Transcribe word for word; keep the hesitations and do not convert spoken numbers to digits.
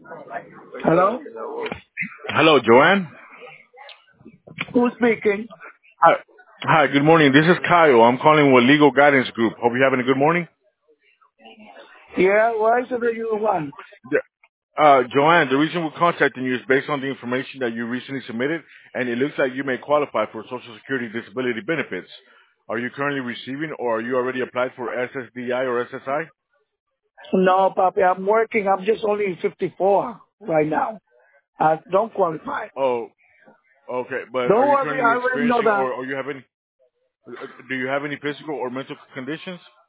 Hello? Hello, Joanne. Who's speaking? Hi. Hi, good morning. This is Kyle. I'm calling with Legal Guidance Group. Hope you're having a good morning. Yeah, what is it that you want? Yeah. Uh, Joanne, the reason we're contacting you is based on the information that you recently submitted, and it looks like you may qualify for Social Security disability benefits. Are you currently receiving, or are you already applied for S S D I or S S I? No, Papi, I'm working. I'm just only fifty-four right now. I don't qualify. Oh, okay. But are Don't you worry, currently I already know experiencing, that. or, or you have any? Do you have any physical or mental conditions?